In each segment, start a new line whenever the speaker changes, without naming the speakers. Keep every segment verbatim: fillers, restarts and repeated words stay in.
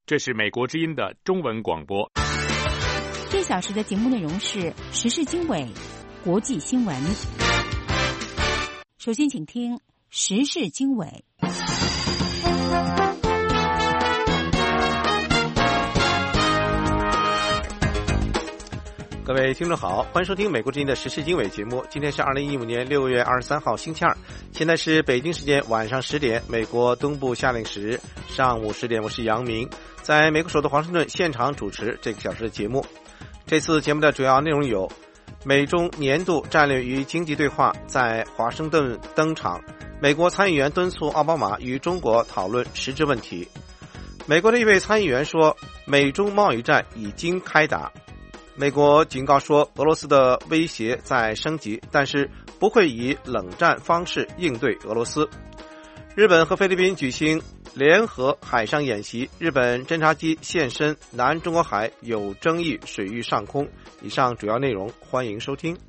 这是美国之音的中文广播。
这小时的节目内容是时事经纬、国际新闻。首先请听时事经纬。
各位听众好，欢迎收听美国之音的时事经纬节目。今天是二零一五年六月二十三号星期二，现在是北京时间晚上十点，美国东部夏令时上午十点。我是杨明，在美国首都华盛顿现场主持这个小时的节目。这次节目的主要内容有：美中年度战略与经济对话在华盛顿登场，美国参议员敦促奥巴马与中国讨论实质问题。美国的一位参议员说，美中贸易战已经开打。美国警告说，俄罗斯的威胁在升级，但是不会以冷战方式应对俄罗斯。日本和菲律宾举行联合海上演习，日本侦察机现身南中国海有争议水域上空。以上主要内容，欢迎收听。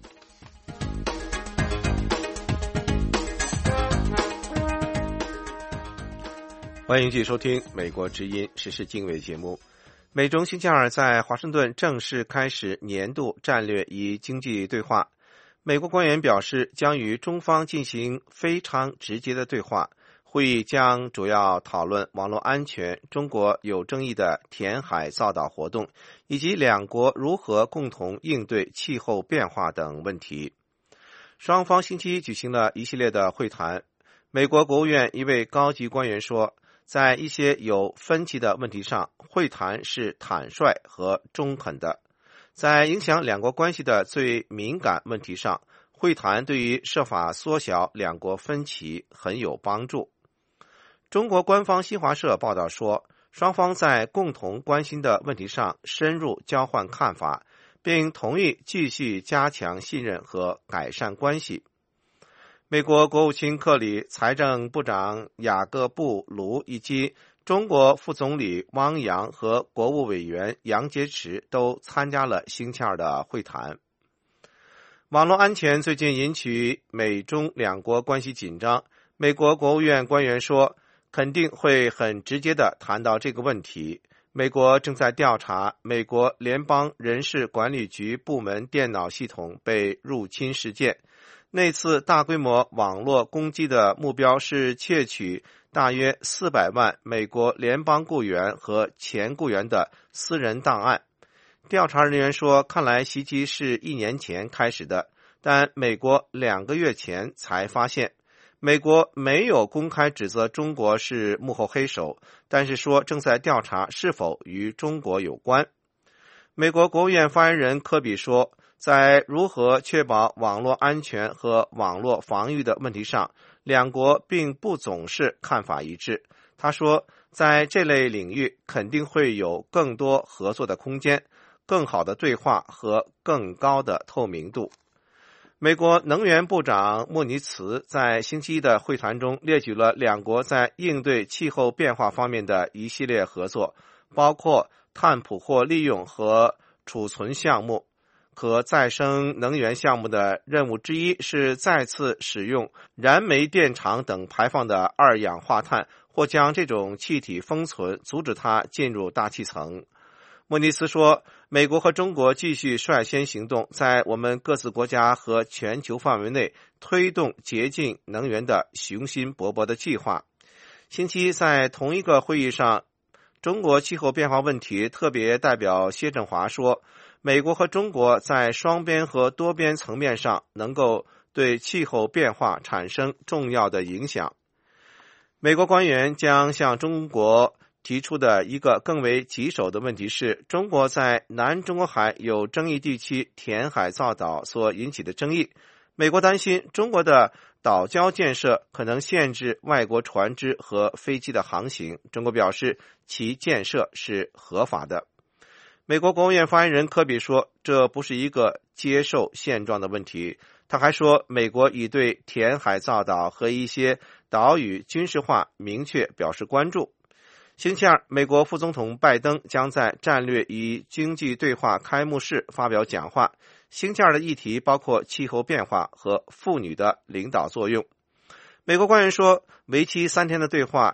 欢迎继续收听美国之音时事经纬节目。美中星期二在华盛顿正式开始年度战略与经济对话。美国官员表示，将与中方进行非常直接的对话。会议将主要讨论网络安全、中国有争议的填海造岛活动，以及两国如何共同应对气候变化等问题。双方星期一举行了一系列的会谈。美国国务院一位高级官员说，在一些有分歧的问题上，会谈是坦率和中肯的。在影响两国关系的最敏感问题上，会谈对于设法缩小两国分歧很有帮助。中国官方新华社报道说，双方在共同关心的问题上深入交换看法，并同意继续加强信任和改善关系。美国国务卿克里、财政部长雅各布卢以及中国副总理汪洋和国务委员杨洁篪都参加了星期二的会谈。网络安全最近引起美中两国关系紧张，美国国务院官员说，肯定会很直接地谈到这个问题。美国正在调查美国联邦人事管理局部门电脑系统被入侵事件。那次大规模网络攻击的目标是窃取大约四百万美国联邦雇员和前雇员的私人档案。调查人员说，看来袭击是一年前开始的，但美国两个月前才发现。美国没有公开指责中国是幕后黑手，但是说正在调查是否与中国有关。美国国务院发言人科比说，在如何确保网络安全和网络防御的问题上，两国并不总是看法一致。他说，在这类领域肯定会有更多合作的空间，更好的对话和更高的透明度。美国能源部长莫尼茨在星期一的会谈中列举了两国在应对气候变化方面的一系列合作，包括碳捕获利用和储存项目。可再生能源项目的任务之一是再次使用燃煤电厂等排放的二氧化碳，或将这种气体封存，阻止它进入大气层。莫尼茨说，美国和中国继续率先行动，在我们各自国家和全球范围内推动洁净能源的雄心勃勃的计划。星期一在同一个会议上，中国气候变化问题特别代表谢振华说，美国和中国在双边和多边层面上能够对气候变化产生重要的影响。美国官员将向中国提出的一个更为棘手的问题是，中国在南中国海有争议地区填海造岛所引起的争议。美国担心中国的岛礁建设可能限制外国船只和飞机的航行。中国表示其建设是合法的。美国国务院发言人科比说，这不是一个接受现状的问题。他还说，美国已对填海造岛和一些岛屿军事化明确表示关注。星期二，美国副总统拜登将在战略与经济对话开幕式发表讲话。星期二的议题包括气候变化和妇女的领导作用。美国官员说，为期三天的对话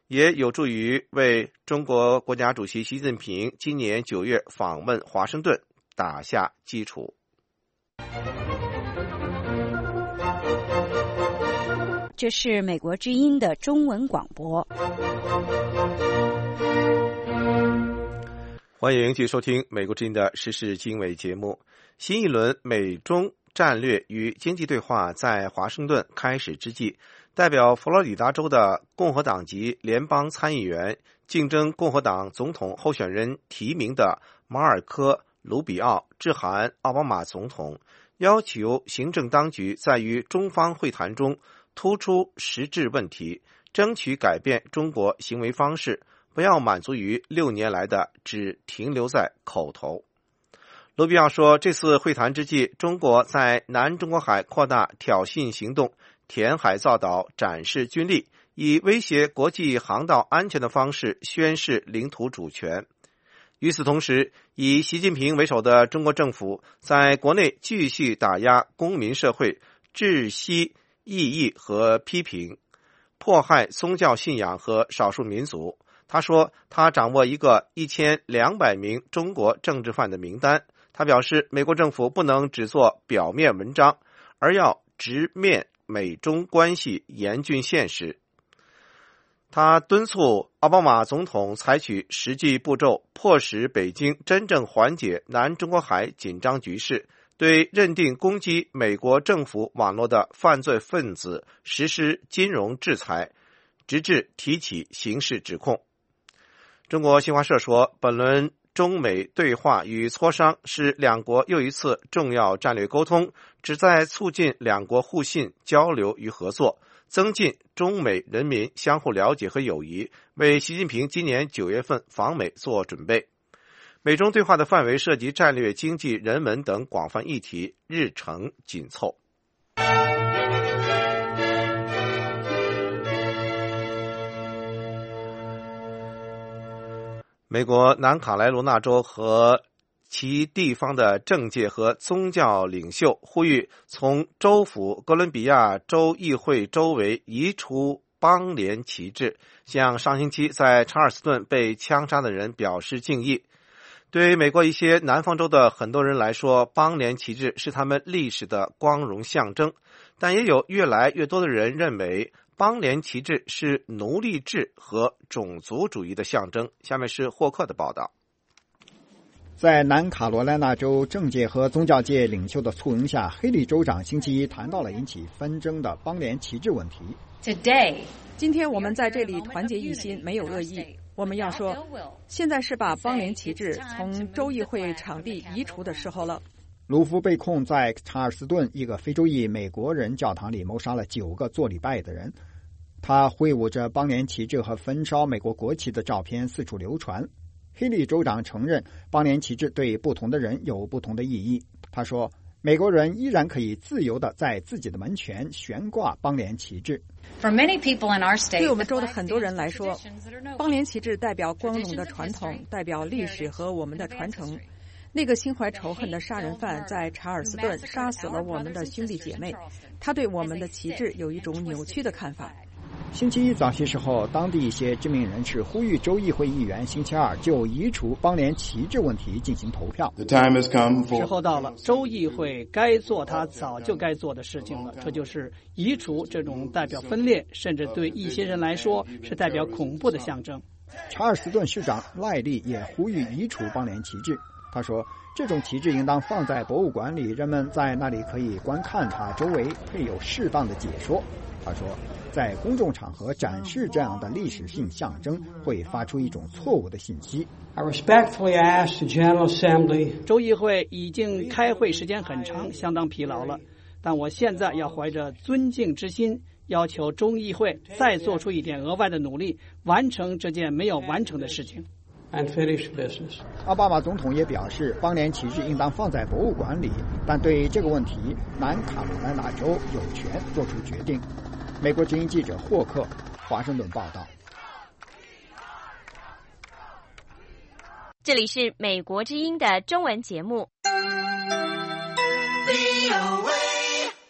也有助于为中国国家主席习近平今年九月访问华盛顿打下基础。
这是美国之音的中文广播。
欢迎继续收听美国之音的时事经纬节目。新一轮美中战略与经济对话在华盛顿开始之际，代表佛罗里达州的共和党籍联邦参议员、竞争共和党总统候选人提名的马尔科·卢比奥致函奥巴马总统，要求行政当局在与中方会谈中突出实质问题，争取改变中国行为方式，不要满足于六年来的只停留在口头。卢比奥说，这次会谈之际，中国在南中国海扩大挑衅行动，填海造岛，展示军力，以威胁国际航道安全的方式宣示领土主权。与此同时，以习近平为首的中国政府在国内继续打压公民社会，窒息异议和批评，迫害宗教信仰和少数民族。他说，他掌握一个一千两百名中国政治犯的名单。他表示，美国政府不能只做表面文章，而要直面美中关系严峻现实。他敦促奥巴马总统采取实际步骤，迫使北京真正缓解南中国海紧张局势，对认定攻击美国政府网络的犯罪分子实施金融制裁，直至提起刑事指控。中国新华社说，本轮中美对话与磋商是两国又一次重要战略沟通，旨在促进两国互信、交流与合作，增进中美人民相互了解和友谊，为习近平今年九月份访美做准备。美中对话的范围涉及战略、经济、人文等广泛议题，日程紧凑。美国南卡罗来纳州和其地方的政界和宗教领袖呼吁从州府哥伦比亚州议会周围移除邦联旗帜，向上星期在查尔斯顿被枪杀的人表示敬意。对美国一些南方州的很多人来说，邦联旗帜是他们历史的光荣象征，但也有越来越多的人认为邦联旗帜是奴隶制和种族主义的象征。下面是霍克的报道。
在南卡罗来纳州政界和宗教界领袖的簇拥下，黑利州长星期一谈到了引起纷争的邦联旗帜问题。
Today, 今天我们在这里团结一心，没有恶意。我们要说，现在是把邦联旗帜从州议会场地移除的时候了。
鲁夫被控在查尔斯顿一个非洲裔美国人教堂里谋杀了九个做礼拜的人。他挥舞着邦联旗帜和焚烧美国国旗的照片四处流传。黑利州长承认邦联旗帜对不同的人有不同的意义。他说，美国人依然可以自由地在自己的门前悬挂邦联旗帜。
对我们州的很多人来说，邦联旗帜代表光荣的传统，代表历史和我们的传承。那个心怀仇恨的杀人犯在查尔斯顿杀死了我们的兄弟姐妹，他对我们的旗帜有一种扭曲的看法。
星期一早些时候，当地一些知名人士呼吁州议会议员星期二就移除邦联旗帜问题进行投票。
时候到了，州议会该做他早就该做的事情了，这就是移除这种代表分裂，甚至对一些人来说是代表恐怖的象征。
查尔斯顿市长赖利也呼吁移除邦联旗帜。他说，这种旗帜应当放在博物馆里，人们在那里可以观看它，周围配有适当的解说。他说，在公众场合展示这样的历史性象征会发出一种错误的信息。
I respectfully ask the General Assembly， 州议会已经开会时间很长，相当疲劳了，但我现在要怀着尊敬之心，要求州议会再做出一点额外的努力，完成这件没有完成的事情。
奥巴马总统也表示，邦联旗帜应当放在博物馆里，但对这个问题，南卡罗来纳州有权做出决定。美国之音记者霍克，华盛顿报道。
这里是美国之音的中文节目。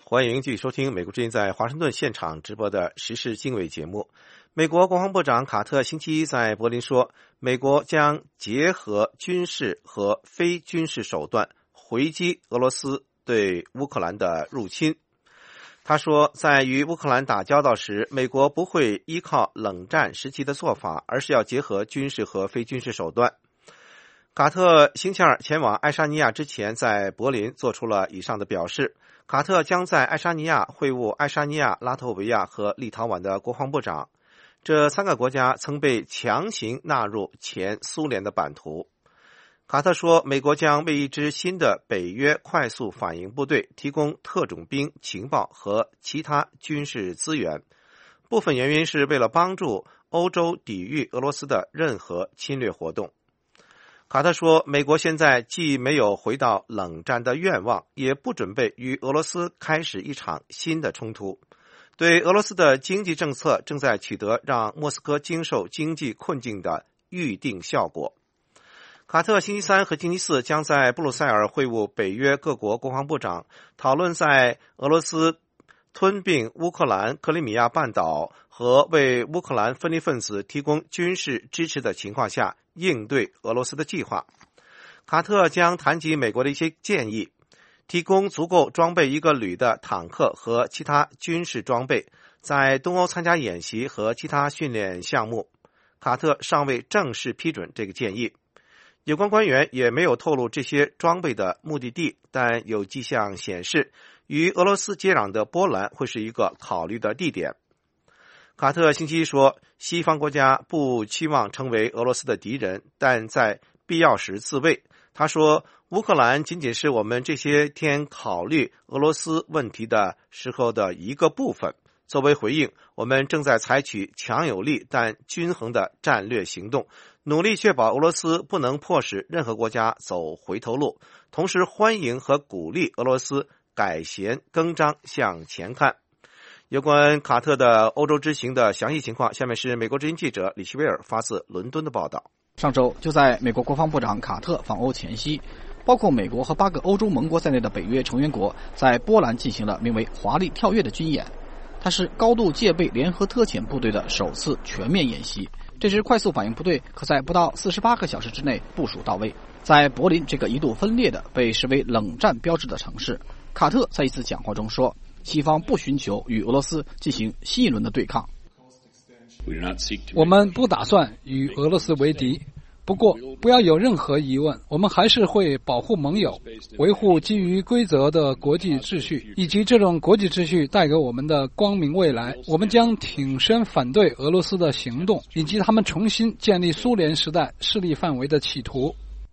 欢迎继续收听美国之音在华盛顿现场直播的时事经纬节目。美国国防部长卡特星期一在柏林说，美国将结合军事和非军事手段回击俄罗斯对乌克兰的入侵。他说，在与乌克兰打交道时，美国不会依靠冷战时期的做法，而是要结合军事和非军事手段。卡特星期二前往爱沙尼亚之前，在柏林做出了以上的表示。卡特将在爱沙尼亚会晤爱沙尼亚、拉脱维亚和立陶宛的国防部长，这三个国家曾被强行纳入前苏联的版图。卡特说，美国将为一支新的北约快速反应部队提供特种兵、情报和其他军事资源，部分原因是为了帮助欧洲抵御俄罗斯的任何侵略活动。卡特说，美国现在既没有回到冷战的愿望，也不准备与俄罗斯开始一场新的冲突。对俄罗斯的经济政策正在取得让莫斯科经受经济困境的预定效果。卡特星期三和星期四将在布鲁塞尔会晤北约各国国防部长，讨论在俄罗斯吞并乌克兰克里米亚半岛和为乌克兰分离分子提供军事支持的情况下应对俄罗斯的计划。卡特将谈及美国的一些建议，提供足够装备一个旅的坦克和其他军事装备，在东欧参加演习和其他训练项目。卡特尚未正式批准这个建议。有关官员也没有透露这些装备的目的地，但有迹象显示，与俄罗斯接壤的波兰会是一个考虑的地点。卡特星期一说，西方国家不期望成为俄罗斯的敌人，但在必要时自卫。他说，乌克兰仅仅是我们这些天考虑俄罗斯问题的时候的一个部分。作为回应，我们正在采取强有力但均衡的战略行动，努力确保俄罗斯不能迫使任何国家走回头路，同时欢迎和鼓励俄罗斯改弦更张向前看。有关卡特的欧洲之行的详细情况，下面是美国之音记者李希威尔发自伦敦的报道。
上周，就在美国国防部长卡特访欧前夕，包括美国和八个欧洲盟国在内的北约成员国在波兰进行了名为华丽跳跃的军演。它是高度戒备联合特遣部队的首次全面演习。这支快速反应部队可在不到四十八个小时之内部署到位。在柏林这个一度分裂的被视为冷战标志的城市，卡特在一次讲话中说，西方不寻求与俄罗斯进行新一轮的对抗。
我们不打算与俄罗斯为敌，不过不要有任何疑问，我们还是会保护盟友，维护基于规则的国际秩序，以及这种国际秩序带给我们的光明未来。我们将挺身反对俄罗斯的行动，以及他们重新建立苏联时代势力范围的企图。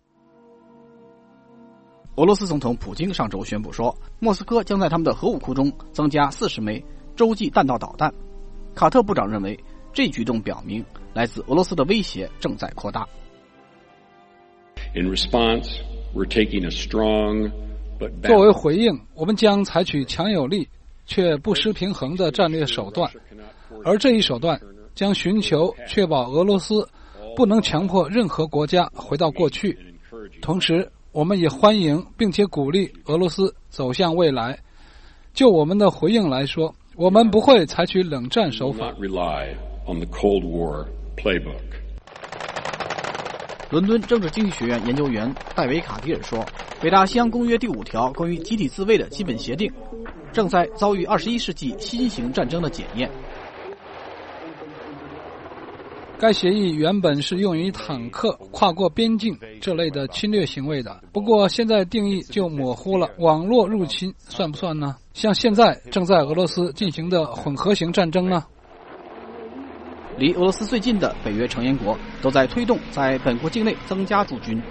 俄罗斯总统普京上周宣布说，莫斯科将在他们的核武库中增加四十枚洲际弹道导弹。卡特部长认为，这举动表明来自俄罗斯的威胁正在扩大。
In response, we're taking a strong but
作为回应，我们将采取强有力却不失平衡的战略手段，而这一手段将寻求确保俄罗斯不能强迫任何国家回到过去。同时，我们也欢迎并且鼓励俄罗斯走向未来。就我们的回应来说，我们不会采取冷战手法。
伦敦政治经济学院研究员戴维·卡迪尔说，北大西洋公约第五条关于集体自卫的基本协定正在遭遇二十一世纪新型战争的检验。
该协议原本是用于坦克跨过边境这类的侵略行为的，不过现在定义就模糊了。网络入侵算不算呢？像现在正在俄罗斯进行的混合型战争呢？
离俄罗斯最近的北约成员国都在推动在本国境内增加驻军。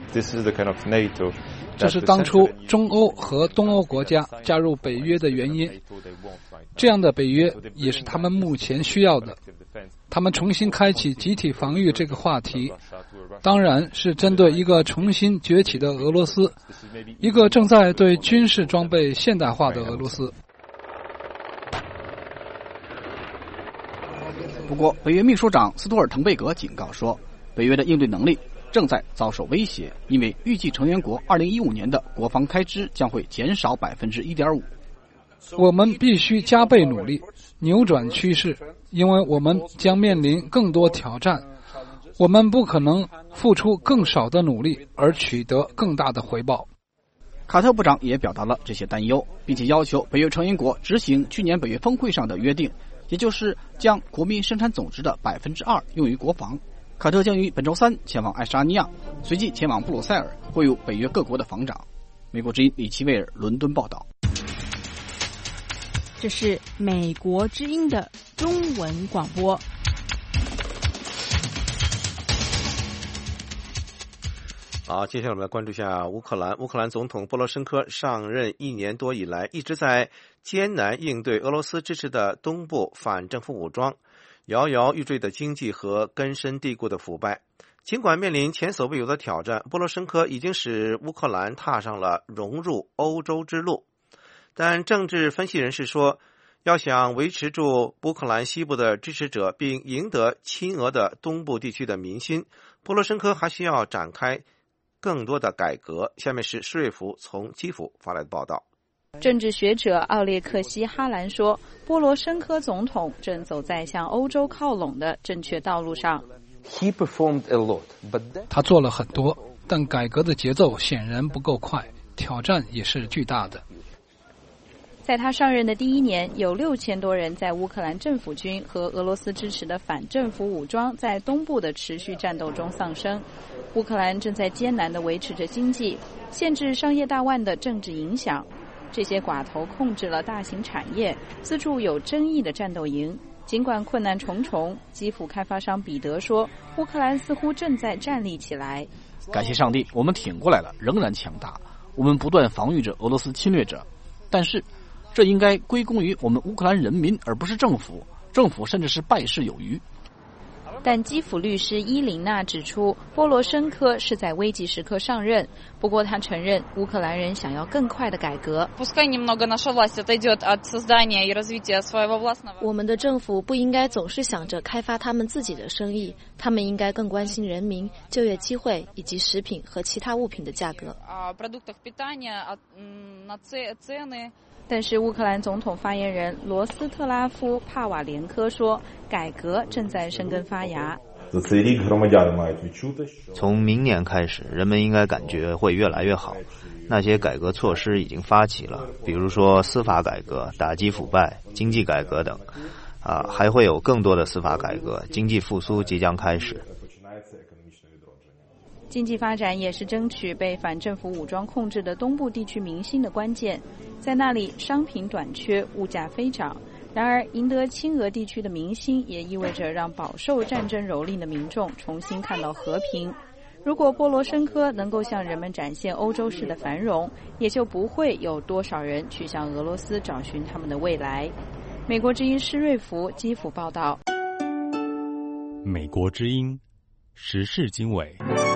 这是当初中欧和东欧国家加入北约的原因。这样的北约也是他们目前需要的。他们重新开启集体防御这个话题，当然是针对一个重新崛起的俄罗斯，一个正在对军事装备现代化的俄罗斯。
不过，北约秘书长斯托尔滕贝格警告说，北约的应对能力正在遭受威胁，因为预计成员国二零一五年的国防开支将会减少百分之一点五。
我们必须加倍努力，扭转趋势，因为我们将面临更多挑战。我们不可能付出更少的努力而取得更大的回报。
卡特部长也表达了这些担忧，并且要求北约成员国执行去年北约峰会上的约定，也就是将国民生产总值的百分之二用于国防。卡特将于本周三前往爱沙尼亚，随即前往布鲁塞尔会晤北约各国的防长。美国之音李奇威尔伦敦报道。
这是美国之音的中文广播。
好，接下来我们来关注一下乌克兰。乌克兰总统波罗申科上任一年多以来，一直在艰难应对俄罗斯支持的东部反政府武装、摇摇欲坠的经济和根深蒂固的腐败。尽管面临前所未有的挑战，波罗申科已经使乌克兰踏上了融入欧洲之路。但政治分析人士说，要想维持住乌克兰西部的支持者，并赢得亲俄的东部地区的民心，波罗申科还需要展开更多的改革。下面是施瑞福从基辅发来的报道。
政治学者奥列克西·哈兰说，波罗申科总统正走在向欧洲靠拢的正确道路上。
他做了很多，但改革的节奏显然不够快，挑战也是巨大的。
在他上任的第一年，有六千多人在乌克兰政府军和俄罗斯支持的反政府武装在东部的持续战斗中丧生。乌克兰正在艰难地维持着经济，限制商业大腕的政治影响。这些寡头控制了大型产业，资助有争议的战斗营。尽管困难重重，基辅开发商彼得说，乌克兰似乎正在站立起来。
感谢上帝，我们挺过来了，仍然强大。我们不断防御着俄罗斯侵略者，但是这应该归功于我们乌克兰人民，而不是政府。政府甚至是败事有余。
但基辅律师伊琳娜指出，波罗申科是在危急时刻上任。不过他承认，乌克兰人想要更快的改革。
我们的政府不应该总是想着开发他们自己的生意，他们应该更关心人民、就业机会以及食品和其他物品的价格。
但是乌克兰总统发言人罗斯特拉夫帕瓦连科说，改革正在生根发芽。
从明年开始，人们应该感觉会越来越好。那些改革措施已经发起了，比如说司法改革、打击腐败、经济改革等。啊，还会有更多的司法改革，经济复苏即将开始。
经济发展也是争取被反政府武装控制的东部地区民心的关键。在那里，商品短缺，物价飞涨。然而，赢得亲俄地区的民心，也意味着让饱受战争蹂躏的民众重新看到和平。如果波罗申科能够向人们展现欧洲式的繁荣，也就不会有多少人去向俄罗斯找寻他们的未来。美国之音施瑞福基辅报道。
美国之音时事经纬。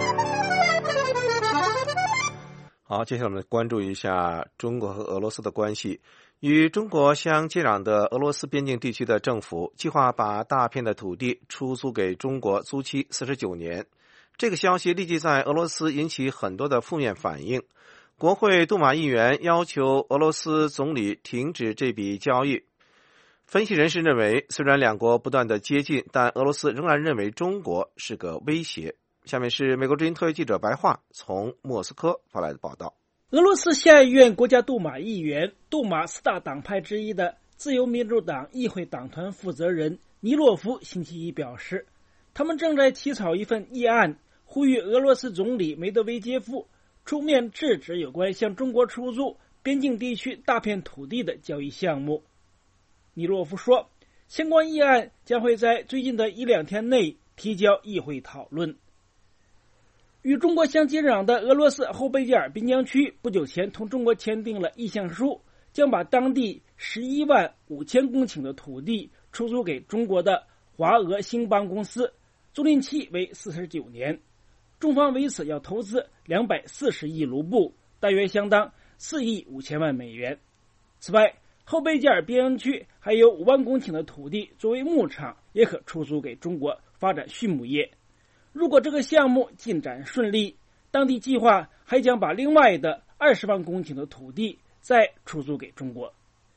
好，接下来我们关注一下中国和俄罗斯的关系。与中国相接壤的俄罗斯边境地区的政府计划把大片的土地出租给中国，租期四十九年。这个消息立即在俄罗斯引起很多的负面反应。国会杜马议员要求俄罗斯总理停止这笔交易。分析人士认为，虽然两国不断的接近，但俄罗斯仍然认为中国是个威胁。下面是美国之音特约记者白桦从莫斯科发来的报道。
俄罗斯下议院国家杜马议员、杜马四大党派之一的自由民主党议会党团负责人尼洛夫星期一表示，他们正在起草一份议案，呼吁俄罗斯总理梅德韦杰夫出面制止有关向中国出租边境地区大片土地的交易项目。尼洛夫说，相关议案将会在最近的一两天内提交议会讨论。与中国相接壤的俄罗斯后贝加尔边疆区不久前同中国签订了意向书，将把当地十一万五千公顷的土地出租给中国的华俄兴邦公司，租赁期为四十九年。中方为此要投资两百四十亿卢布，大约相当四亿五千万美元。此外，后贝加尔边疆区还有五万公顷的土地作为牧场，也可出租给中国发展畜牧业。如果这个项目进展顺利，当地计划还将把另外的二十万公顷的土地再出租给中国。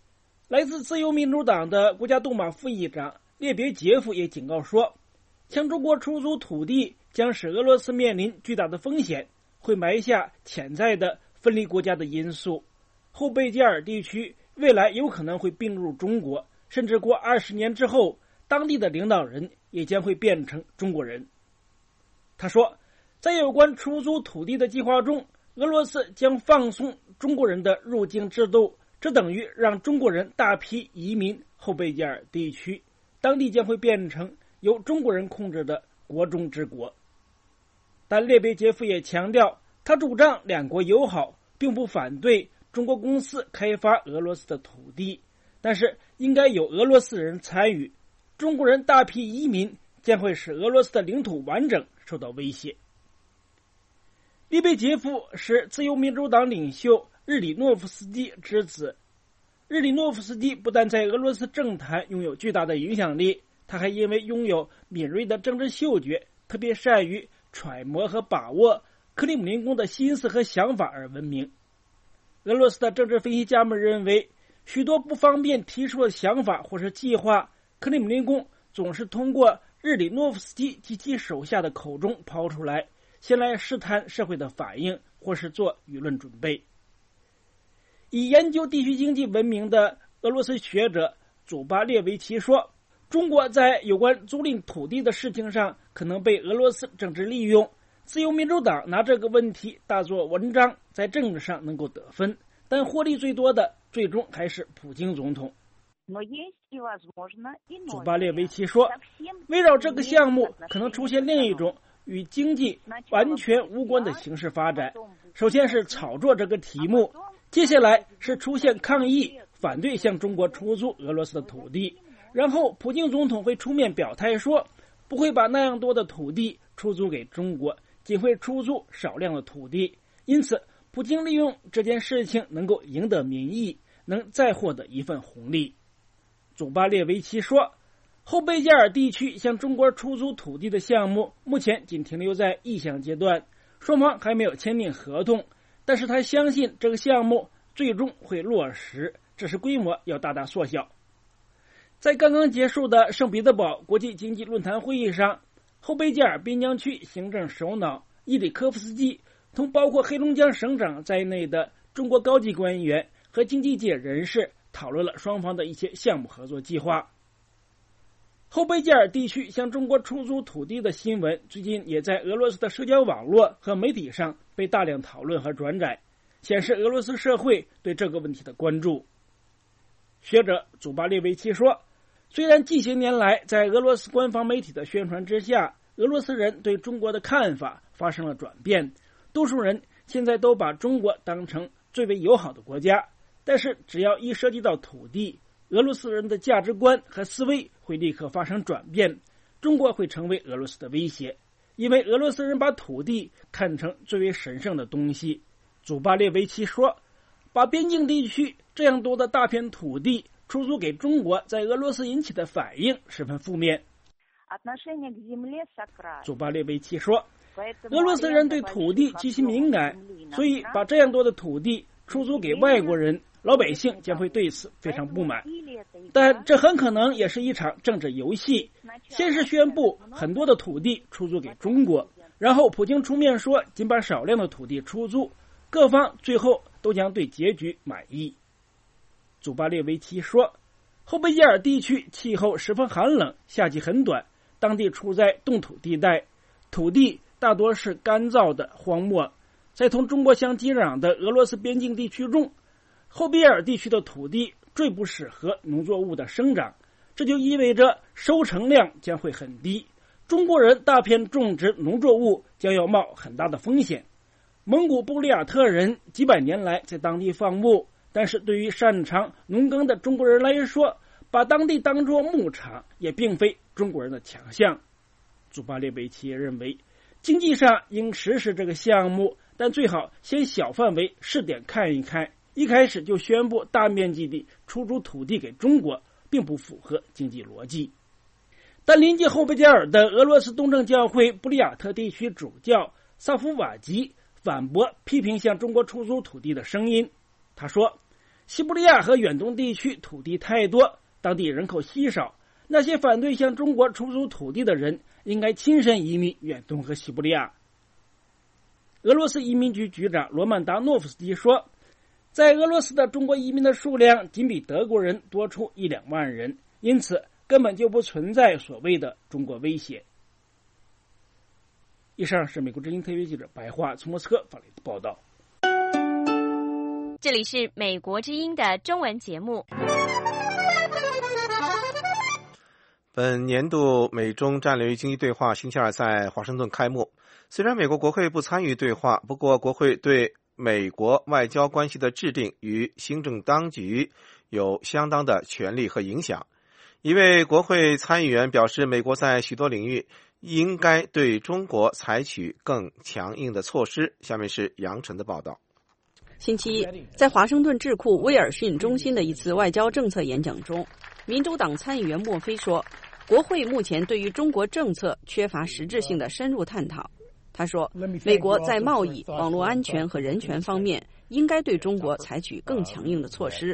来自自由民主党的国家杜马副议长列别杰夫也警告说，向中国出租土地将使俄罗斯面临巨大的风险，会埋下潜在的分离国家的因素。后贝加尔地区未来有可能会并入中国，甚至过二十年之后，当地的领导人也将会变成中国人。他说，在有关出租土地的计划中，俄罗斯将放松中国人的入境制度，这等于让中国人大批移民后贝加尔地区，当地将会变成由中国人控制的国中之国。但列别杰夫也强调，他主张两国友好，并不反对中国公司开发俄罗斯的土地，但是应该有俄罗斯人参与。中国人大批移民将会使俄罗斯的领土完整受到威胁。列别杰夫是自由民主党领袖日里诺夫斯基之子。日里诺夫斯基不但在俄罗斯政坛拥有巨大的影响力，他还因为拥有敏锐的政治嗅觉，特别善于揣摩和把握克里姆林宫的心思和想法而闻名。俄罗斯的政治分析家们认为，许多不方便提出的想法或是计划，克里姆林宫总是通过日里诺夫斯基及其手下的口中抛出来，先来试探社会的反应，或是做舆论准备。以研究地区经济闻名的俄罗斯学者祖巴列维奇说，中国在有关租赁土地的事情上可能被俄罗斯政治利用，自由民主党拿这个问题大做文章，在政治上能够得分，但获利最多的最终还是普京总统。祖巴列维奇说，围绕这个项目可能出现另一种与经济完全无关的形式发展。首先是炒作这个题目，接下来是出现抗议，反对向中国出租俄罗斯的土地，然后普京总统会出面表态说，不会把那样多的土地出租给中国，仅会出租少量的土地。因此普京利用这件事情能够赢得民意，能再获得一份红利。祖巴列维奇说，后贝加尔地区向中国出租土地的项目目前仅停留在意向阶段，双方还没有签订合同，但是他相信这个项目最终会落实，只是规模要大大缩小。在刚刚结束的圣彼得堡国际经济论坛会议上，后贝加尔边疆区行政首脑伊里科夫斯基同包括黑龙江省长在内的中国高级官员和经济界人士讨论了双方的一些项目合作计划。后贝加尔地区向中国出租土地的新闻最近也在俄罗斯的社交网络和媒体上被大量讨论和转载，显示俄罗斯社会对这个问题的关注。学者祖巴列维奇说，虽然近些年来在俄罗斯官方媒体的宣传之下，俄罗斯人对中国的看法发生了转变，多数人现在都把中国当成最为友好的国家，但是只要一涉及到土地，俄罗斯人的价值观和思维会立刻发生转变，中国会成为俄罗斯的威胁，因为俄罗斯人把土地看成最为神圣的东西。祖巴列维奇说，把边境地区这样多的大片土地出租给中国，在俄罗斯引起的反应十分负面。祖巴列维奇说，俄罗斯人对土地极其敏感，所以把这样多的土地出租给外国人，老百姓将会对此非常不满。但这很可能也是一场政治游戏，先是宣布很多的土地出租给中国，然后普京出面说仅把少量的土地出租，各方最后都将对结局满意。祖巴列维奇说，后贝加尔地区气候十分寒冷，夏季很短，当地处在冻土地带，土地大多是干燥的荒漠。在同中国相接壤的俄罗斯边境地区中，后贝加尔地区的土地最不适合农作物的生长，这就意味着收成量将会很低，中国人大片种植农作物将要冒很大的风险。蒙古布里亚特人几百年来在当地放牧，但是对于擅长农耕的中国人来说，把当地当作牧场也并非中国人的强项。祖巴列维奇认为，经济上应实施这个项目，但最好先小范围试点看一看，一开始就宣布大面积地出租土地给中国，并不符合经济逻辑。但临近后贝加尔的俄罗斯东正教会布里亚特地区主教萨夫瓦吉反驳批评向中国出租土地的声音。他说， 西伯利亚和远东地区土地太多，当地人口稀少，那些反对向中国出租土地的人应该亲身移民远东和西伯利亚。俄罗斯移民局局长罗曼达诺夫斯基说，在俄罗斯的中国移民的数量仅比德国人多出一两万人，因此根本就不存在所谓的中国威胁。以上是美国之音特约记者白桦从莫斯科发来的报道。
这里是美国之音的中文节目。
本年度美中战略经济对话星期二在华盛顿开幕。虽然美国国会不参与对话，不过国会对美国外交关系的制定与行政当局有相当的权力和影响。一位国会参议员表示，美国在许多领域应该对中国采取更强硬的措施。下面是杨晨的报道。
星期一，在华盛顿智库威尔逊中心的一次外交政策演讲中，民主党参议员莫菲说，国会目前对于中国政策缺乏实质性的深入探讨。他说，美国在贸易、网络安全和人权方面应该对中国采取更强硬的措施。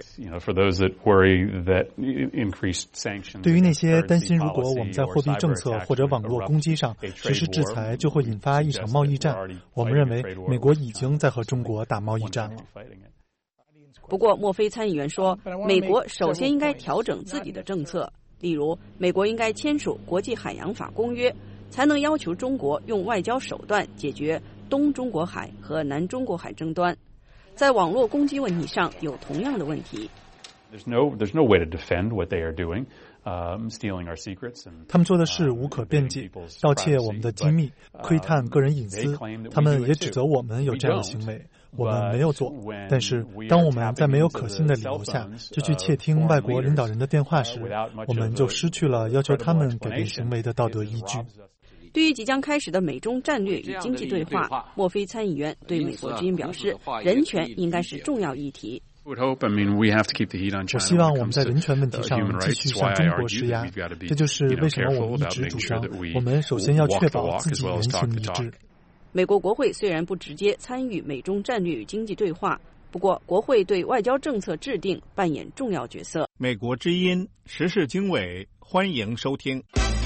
对于那些担心如果我们在货币政策或者网络攻击上实施制裁就会引发一场贸易战，我们认为美国已经在和中国打贸易战了。
不过莫菲参议员说，美国首先应该调整自己的政策，例如美国应该签署国际海洋法公约，才能要求中国用外交手段解决东中国海和南中国海争端。在网络攻击问题上有同样的问题。
他们做的事无可辩解，盗窃我们的机密，窥探个人隐私。他们也指责我们有这样的行为，我们没有做。但是当我们在没有可信的理由下就去窃听外国领导人的电话时，我们就失去了要求他们改变行为的道德依据。
对于即将开始的美中战略与经济对话，莫菲参议员对美国之音表示，人权应该是重要议题。
我希望我们在人权问题上继续向中国施压，这就是为什么我们一直主张，我们首先要确保自己言行一致。
美国国会虽然不直接参与美中战略与经济对话，不过国会对外交政策制定扮演重要角色。
美国之音时事经纬，欢迎收听。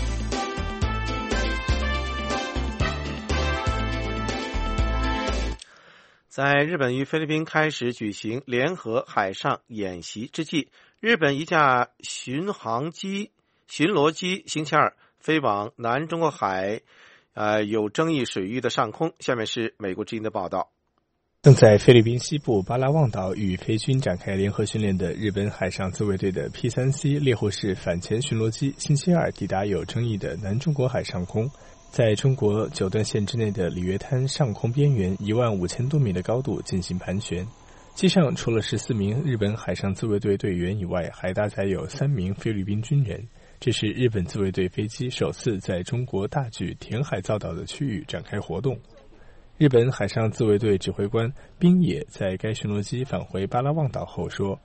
在日本与菲律宾开始举行联合海上演习之际，日本一架巡航机、巡逻机星期二飞往南中国海，呃，有争议水域的上空。下面是美国之音的报道。
正在菲律宾西部巴拉望岛与菲军展开联合训练的日本海上自卫队的 P 三 C 猎户式反潜巡逻机星期二抵达有争议的南中国海上空。在中国九段线之内的里约滩上空边缘一万五千多米的高度进行盘旋，机上除了十四名日本海上自卫队队员以外，还搭载有三名菲律宾军人。这是日本自卫队飞机首次在中国大举填海造岛的区域展开活动。日本海上自卫队指挥官滨野在该巡逻机返回巴拉望岛后说，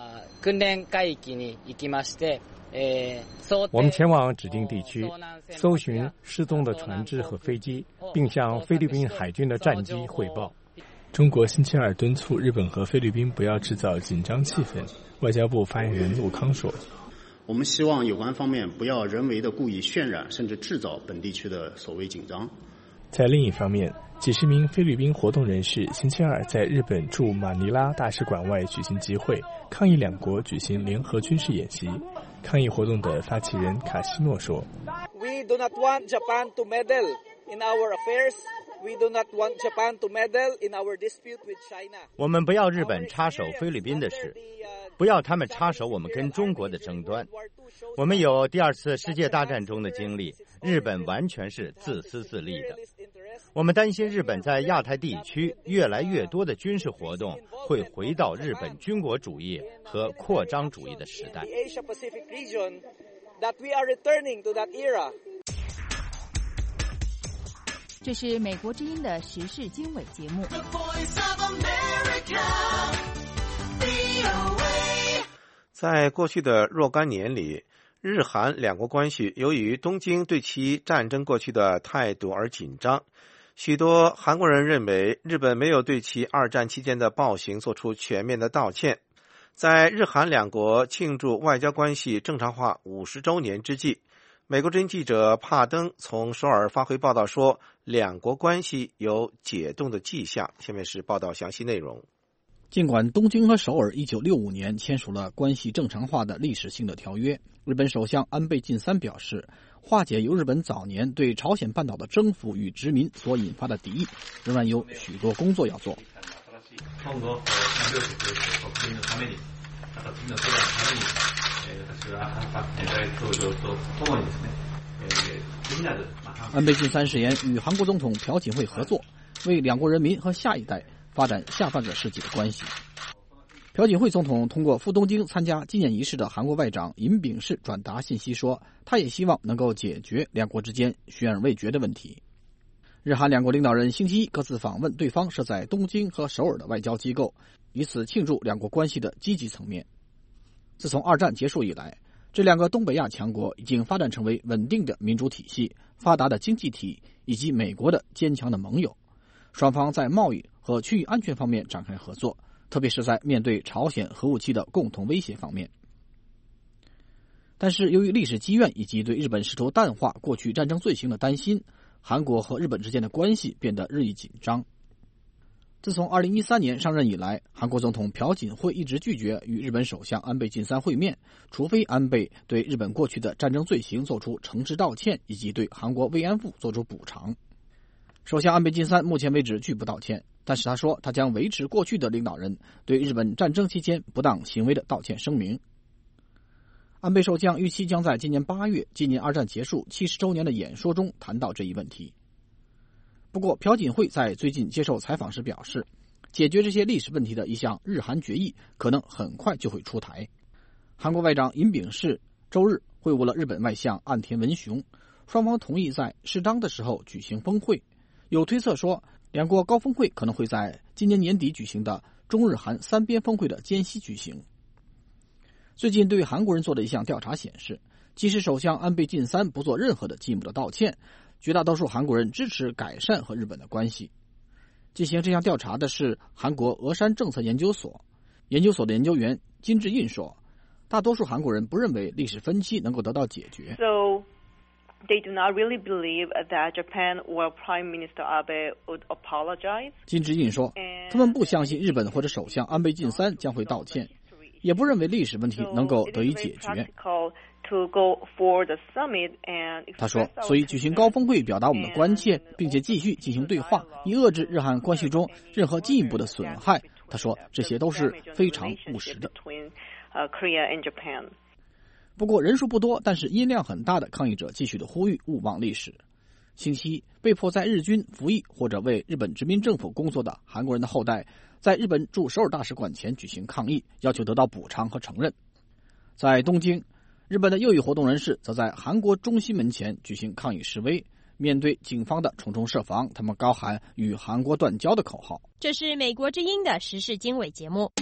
我们前往指定地区，搜寻失踪的船只和飞机，并向菲律宾海军的战机汇报。
中国星期二敦促日本和菲律宾不要制造紧张气氛。外交部发言人陆康说，
我们希望有关方面不要人为的故意渲染甚至制造本地区的所谓紧张。
在另一方面，几十名菲律宾活动人士星期二在日本驻马尼拉大使馆外举行集会，抗议两国举行联合军事演习。抗议活动的发起人卡西诺说，
We do not want Japan to meddle in our affairs. We do not want Japan to meddle in our dispute with China.
我们不要日本插手菲律宾的事，不要他们插手我们跟中国的争端。我们有第二次世界大战中的经历，日本完全是自私自利的。我们担心日本在亚太地区越来越多的军事活动会回到日本军国主义和扩张主义的时代。
这是美国之音的时事经纬节目。
在过去的若干年里，日韩两国关系由于东京对其战争过去的态度而紧张。许多韩国人认为日本没有对其二战期间的暴行做出全面的道歉。 在日韩两国庆祝外交关系正常化五十周年之际，美国之音记者帕登从首尔发回报道说，两国关系有解冻的迹象。下面是报道详细内容。
尽管东京和首尔一九六五年签署了关系正常化的历史性的条约，日本首相安倍晋三表示，化解由日本早年对朝鲜半岛的征服与殖民所引发的敌意，仍然有许多工作要做。安倍晋三誓言与韩国总统朴槿惠合作，为两国人民和下一代发展下半个世纪的关系。朴槿惠总统通过赴东京参加纪念仪式的韩国外长尹炳世转达信息说，他也希望能够解决两国之间悬而未决的问题。日韩两国领导人星期一各自访问对方设在东京和首尔的外交机构，以此庆祝两国关系的积极层面。自从二战结束以来，这两个东北亚强国已经发展成为稳定的民主体系、发达的经济体以及美国的坚强的盟友。双方在贸易和区域安全方面展开合作，特别是在面对朝鲜核武器的共同威胁方面。但是由于历史积怨以及对日本试图淡化过去战争罪行的担心，韩国和日本之间的关系变得日益紧张。自从二零一三年上任以来，韩国总统朴槿惠一直拒绝与日本首相安倍晋三会面，除非安倍对日本过去的战争罪行做出诚挚道歉，以及对韩国慰安妇做出补偿。首相安倍晋三目前为止拒不道歉，但是他说他将维持过去的领导人对日本战争期间不当行为的道歉声明。安倍首相预期将在今年八月纪念二战结束七十周年的演说中谈到这一问题。不过朴槿惠在最近接受采访时表示，解决这些历史问题的一项日韩决议可能很快就会出台。韩国外长尹炳世周日会晤了日本外相岸田文雄，双方同意在适当的时候举行峰会。有推测说，两国高峰会可能会在今年年底举行的中日韩三边峰会的间隙举行。最近对韩国人做的一项调查显示，即使首相安倍晋三不做任何的进一步的道歉，绝大多数韩国人支持改善和日本的关系。进行这项调查的是韩国峨山政策研究所，研究所的研究员金智印说，大多数韩国人不认为历史分歧能够得到解决。
So they do not really believe that Japan or Prime Minister Abe would apologize.
金智印说，他们不相信日本或者首相安倍晋三将会道歉，也不认为历史问题能够得以解决。他说，所以举行高峰会表达我们的关切，并且继续进行对话，以遏制日韩关系中任何进一步的损害。他说，这些都是非常务实的。不过人数不多，但是音量很大的抗议者继续的呼吁勿忘历史。星期一，被迫在日军服役或者为日本殖民政府工作的韩国人的后代在日本驻首尔大使馆前举行抗议，要求得到补偿和承认。在东京，日本的右翼活动人士则在韩国中心门前举行抗议示威，面对警方的重重设防，他们高喊与韩国断交的口号。
这是美国之音的时事经纬节目。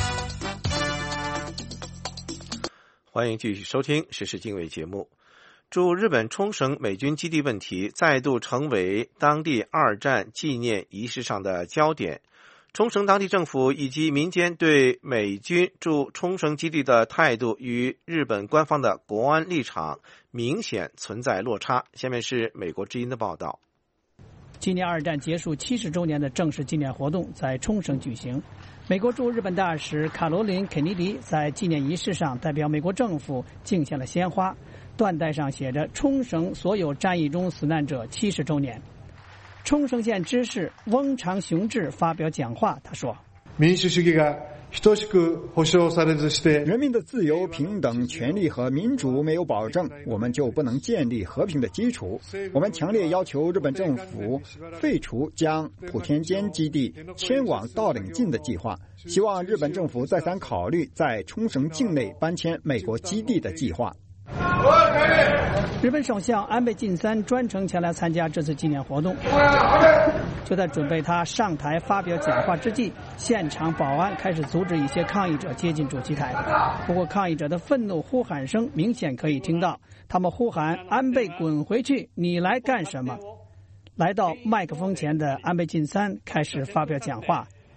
欢迎继续收听时事经纬节目。驻日本冲绳美军基地问题再度成为当地二战纪念仪式上的焦点。冲绳当地政府以及民间对美军驻冲绳基地的态度与日本官方的国安立场明显存在落差。下面是美国之音的报道。
纪念二战结束七十周年的正式纪念活动在冲绳举行。美国驻日本大使卡罗琳·肯尼迪在纪念仪式上代表美国政府敬献了鲜花，缎带上写着“冲绳所有战役中死难者七十周年”。冲绳县知事翁长雄志发表讲话，他说：“
民主主義が等しく保障されずして，
人民的自由、平等、权利和民主没有保证，我们就不能建立和平的基础。我们强烈要求日本政府废除将普天间基地迁往道岭近的计划，希望日本政府再三考虑在冲绳境内搬迁美国基地的计划。”
日本首相安倍晋三专程前来参加这次纪念活动。就在准备他上台发表讲话之际，现场保安开始阻止一些抗议者接近主席台。不过抗议者的愤怒呼喊声明显可以听到，他们呼喊安倍滚回去，你来干什么？来到麦克风前的安倍晋三开始发表讲话，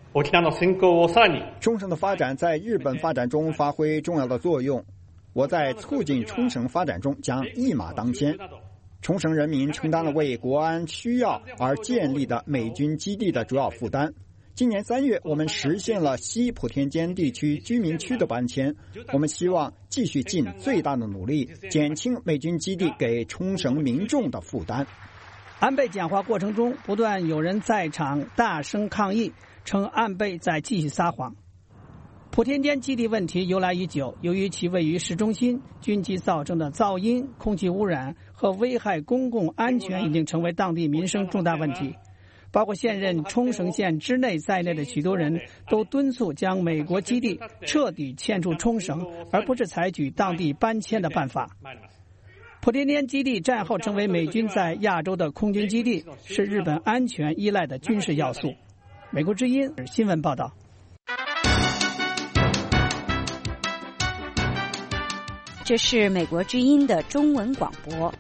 冲绳的发展在日本发展中发挥重要的作用，我在促进冲绳发展中将一马当先。冲绳人民承担了为国安需要而建立的美军基地的主要负担。今年三月，我们实现了西普天间地区居民区的搬迁。我们希望继续尽最大的努力，减轻美军基地给冲绳民众的负担。
安倍讲话过程中，不断有人在场大声抗议，称安倍在继续撒谎。普天间基地问题由来已久，由于其位于市中心，军机造成的噪音、空气污染和危害公共安全已经成为当地民生重大问题。包括现任冲绳县知内在内的许多人都敦促将美国基地彻底迁出冲绳，而不是采取当地搬迁的办法。普天间基地战后成为美军在亚洲的空军基地，是日本安全依赖的军事要素。美国之音新闻报道。
这是美国之音的中文广播。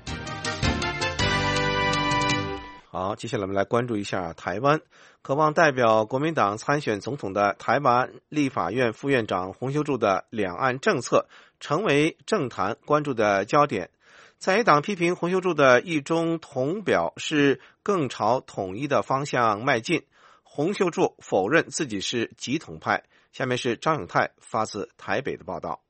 好，接下来我们来关注一下台湾。渴望代表国民党参选总统的台湾立法院副院长洪秀柱的两岸政策成为政坛关注的焦点。在野党批评洪秀柱的一中统表是更朝统一的方向迈进，洪秀柱否认自己是极统派。下面是张永泰发自台北的报道。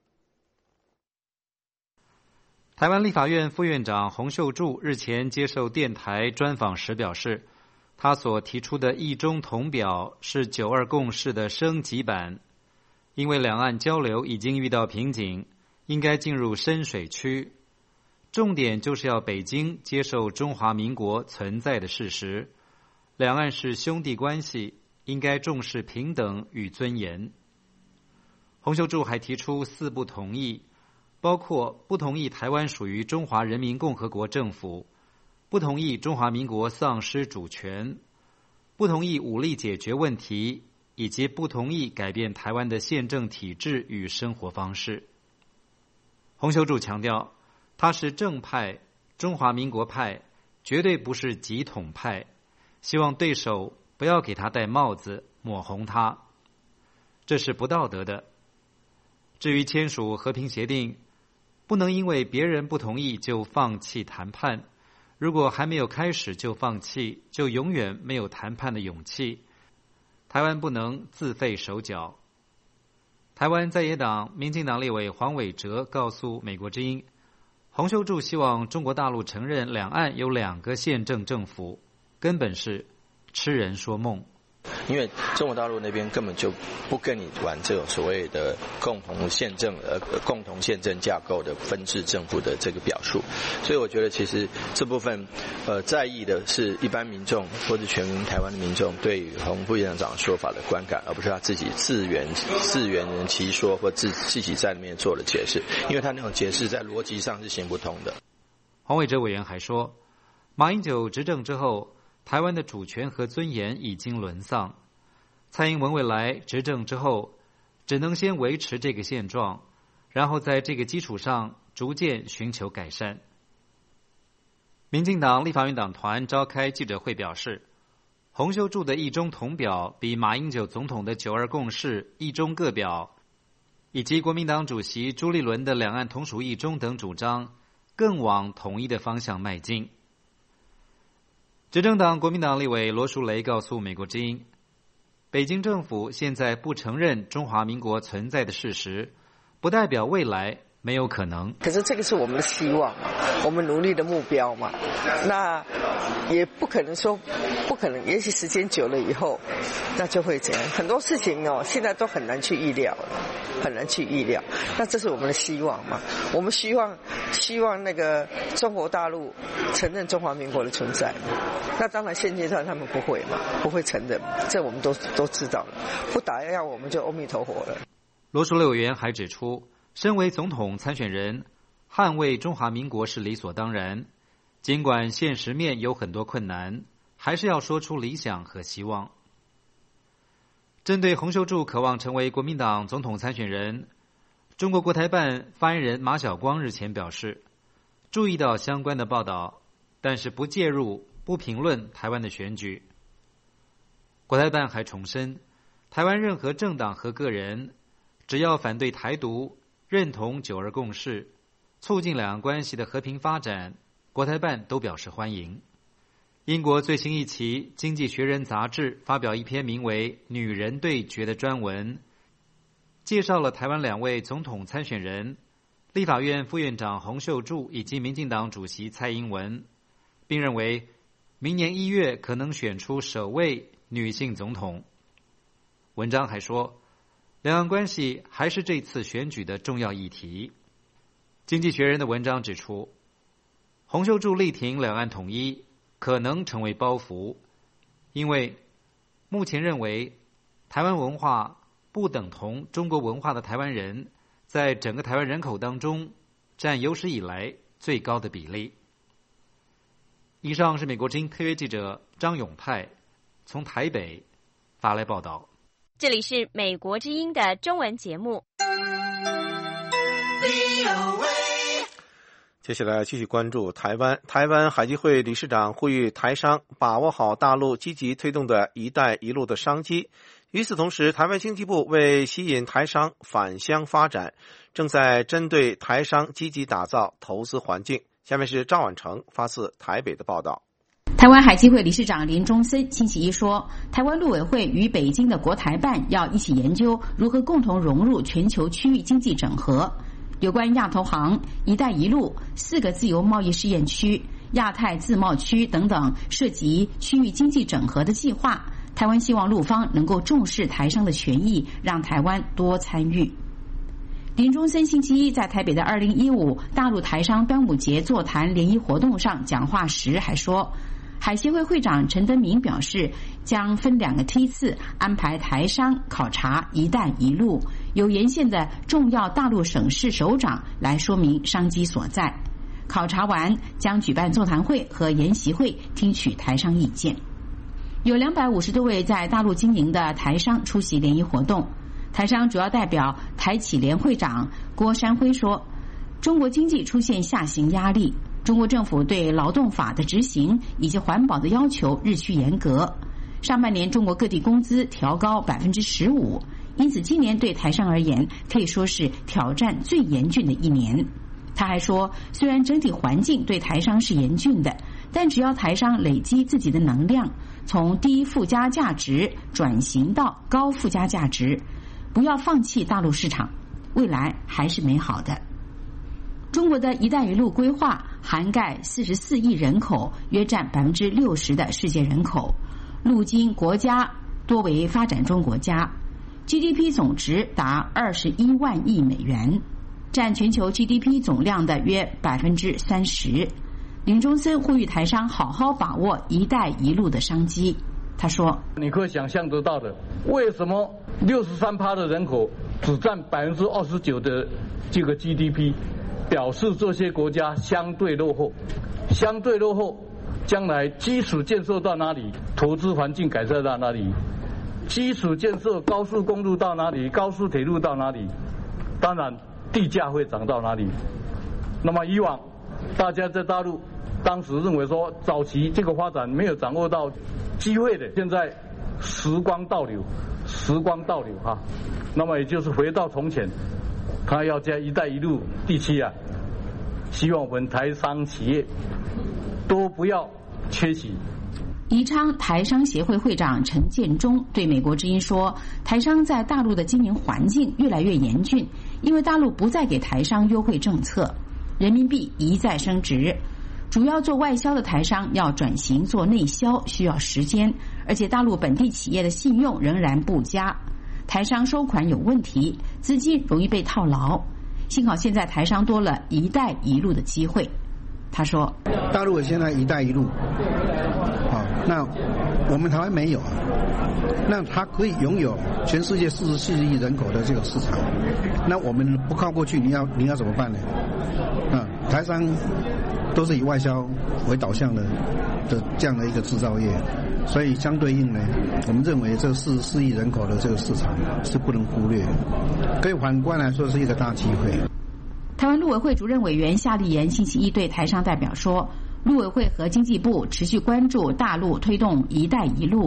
台湾立法院副院长洪秀柱日前接受电台专访时表示，他所提出的一中统表是九二共识的升级版，因为两岸交流已经遇到瓶颈，应该进入深水区。重点就是要北京接受中华民国存在的事实，两岸是兄弟关系，应该重视平等与尊严。洪秀柱还提出四不同意，包括不同意台湾属于中华人民共和国政府，不同意中华民国丧失主权，不同意武力解决问题，以及不同意改变台湾的宪政体制与生活方式。洪秀柱强调，他是正派，中华民国派，绝对不是极统派，希望对手不要给他戴帽子，抹红他，这是不道德的。至于签署和平协定，不能因为别人不同意就放弃谈判，如果还没有开始就放弃，就永远没有谈判的勇气。台湾不能自废手脚。台湾在野党民进党立委黄伟哲告诉美国之音，洪秀柱希望中国大陆承认两岸有两个宪政政府，根本是痴人说梦。
因为中国大陆那边根本就不跟你玩这种所谓的共同宪政呃共同宪政架构的分治政府的这个表述，所以我觉得其实这部分呃在意的是一般民众或者全台湾的民众对于洪副院长说法的观感，而不是他自己自圆自圆其说或自自己在里面做了解释，因为他那种解释在逻辑上是行不通的。
黄伟哲委员还说，马英九执政之后，台湾的主权和尊严已经沦丧，蔡英文未来执政之后，只能先维持这个现状，然后在这个基础上逐渐寻求改善。民进党立法院党团召开记者会表示，洪秀柱的一中统表比马英九总统的九二共识、一中各表，以及国民党主席朱立伦的两岸同属一中等主张，更往统一的方向迈进。执政党国民党立委罗淑蕾告诉美国之音，北京政府现在不承认中华民国存在的事实，不代表未来没有可能。
可是这个是我们的希望嘛，我们努力的目标嘛，那也不可能说不可能，也许时间久了以后那就会怎样，很多事情哦现在都很难去预料了，很难去预料，那这是我们的希望嘛，我们希望希望那个中国大陆承认中华民国的存在，那当然现阶段他们不会嘛，不会承认，这我们都都知道了，不打压我们就阿弥陀佛了。
罗淑蕾委员还指出，身为总统参选人，捍卫中华民国是理所当然，尽管现实面有很多困难，还是要说出理想和希望。针对洪秀柱渴望成为国民党总统参选人，中国国台办发言人马晓光日前表示，注意到相关的报道，但是不介入、不评论台湾的选举。国台办还重申， 台湾任何政党和个人，只要反对台独、认同九二共识、促进两岸关系的和平发展，国台办都表示欢迎。英国最新一期《经济学人》杂志发表一篇名为《女人对决》的专文，介绍了台湾两位总统参选人，立法院副院长洪秀柱以及民进党主席蔡英文，并认为明年一月可能选出首位女性总统。文章还说，两岸关系还是这次选举的重要议题。经济学人的文章指出，洪秀柱力挺两岸统一可能成为包袱，因为目前认为台湾文化不等同中国文化的台湾人，在整个台湾人口当中占有史以来最高的比例。以上是美国之音特约记者张永泰从台北发来报道。
这里是美国之音的中文节目。
接下来继续关注台湾。台湾海基会理事长呼吁台商把握好大陆积极推动的一带一路的商机。与此同时，台湾经济部为吸引台商返乡发展，正在针对台商积极打造投资环境。下面是赵婉成发自台北的报道。
台湾海基会理事长林中森星期一说，台湾陆委会与北京的国台办要一起研究如何共同融入全球区域经济整合。有关亚投行、一带一路、四个自由贸易试验区、亚太自贸区等等涉及区域经济整合的计划，台湾希望陆方能够重视台商的权益，让台湾多参与。林中森星期一在台北的二零一五大陆台商端午节座谈联谊活动上讲话时还说，海协会会长陈登明表示，将分两个梯次安排台商考察一带一路，由沿线的重要大陆省市首长来说明商机所在。考察完将举办座谈会和研习会，听取台商意见。有两百五十多位在大陆经营的台商出席联谊活动。台商主要代表台企联会长郭山辉说，中国经济出现下行压力，中国政府对劳动法的执行以及环保的要求日趋严格。上半年中国各地工资调高百分之十五，因此今年对台商而言可以说是挑战最严峻的一年。他还说，虽然整体环境对台商是严峻的，但只要台商累积自己的能量，从低附加价值转型到高附加价值，不要放弃大陆市场，未来还是美好的。中国的一带一路规划涵盖四十四亿人口，约占百分之六十的世界人口，陆经国家多为发展中国家， G D P 总值达二十一万亿美元，占全球 G D P 总量的约百分之三十。林中森呼吁台商好好把握一带一路的商机。他说，
你可以想象得到的，为什么 百分之六十三 的人口只占 百分之二十九 的这个 G D P， 表示这些国家相对落后，相对落后，将来基础建设到哪里，投资环境改善到哪里，基础建设高速公路到哪里，高速铁路到哪里，当然地价会涨到哪里。那么以往大家在大陆当时认为说早期这个发展没有掌握到机会的，现在时光倒流，时光倒流哈，那么也就是回到从前，他要在一带一路地区啊，希望我们台商企业都不要缺席。
宜昌台商协会会长陈建中对美国之音说，台商在大陆的经营环境越来越严峻，因为大陆不再给台商优惠政策，人民币一再升值，主要做外销的台商要转型做内销需要时间，而且大陆本地企业的信用仍然不佳，台商收款有问题，资金容易被套牢。幸好现在台商多了一带一路的机会。他说，
大陆现在一带一路好，那我们台湾没有啊，那它可以拥有全世界四十四亿人口的这个市场，那我们不靠过去，你要你要怎么办呢？啊，台商都是以外销为导向的的这样的一个制造业，所以相对应呢，我们认为这四十四亿人口的这个市场是不能忽略，可以反观来说是一个大机会。
台湾陆委会主任委员夏立言星期一对台商代表说，陆委会和经济部持续关注大陆推动一带一路，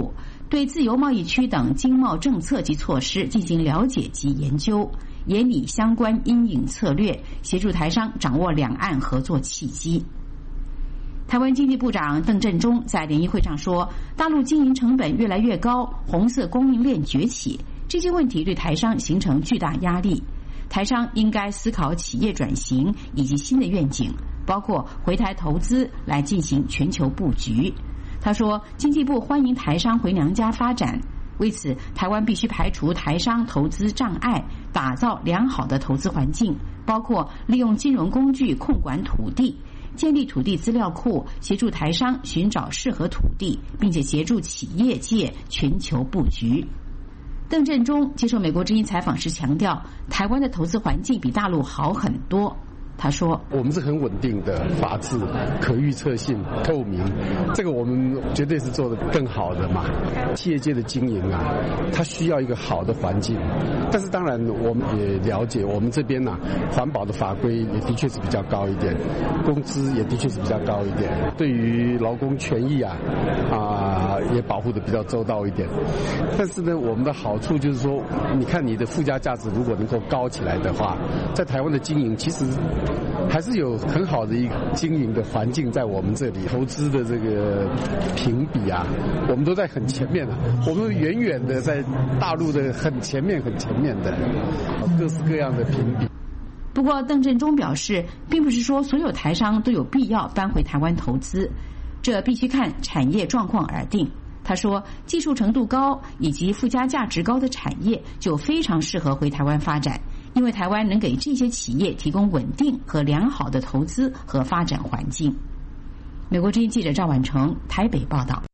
对自由贸易区等经贸政策及措施进行了解及研究，研拟相关因应策略，协助台商掌握两岸合作契机。台湾经济部长邓振中在联谊会上说，大陆经营成本越来越高，红色供应链崛起，这些问题对台商形成巨大压力。台商应该思考企业转型以及新的愿景，包括回台投资来进行全球布局。他说，经济部欢迎台商回娘家发展，为此台湾必须排除台商投资障碍，打造良好的投资环境，包括利用金融工具控管土地，建立土地资料库，协助台商寻找适合土地，并且协助企业界全球布局。邓振中接受美国之音采访时强调，台湾的投资环境比大陆好很多。他说，
我们是很稳定的法治、可预测性、透明，这个我们绝对是做得更好的嘛。企业界的经营啊，它需要一个好的环境，但是当然我们也了解，我们这边啊，环保的法规也的确是比较高一点，工资也的确是比较高一点，对于劳工权益啊啊也保护的比较周到一点。但是呢，我们的好处就是说，你看你的附加价值如果能够高起来的话，在台湾的经营其实还是有很好的一个经营的环境在我们这里，投资的这个评比啊，我们都在很前面啊，我们远远的在大陆的很前面很前面的各式各样的评比。
不过邓振中表示，并不是说所有台商都有必要搬回台湾投资，这必须看产业状况而定。他说，技术程度高以及附加价值高的产业就非常适合回台湾发展，因为台湾能给这些企业提供稳定和良好的投资和发展环境。美国之音记者赵婉成台北报道。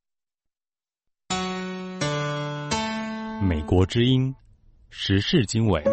美国之音时事经纬。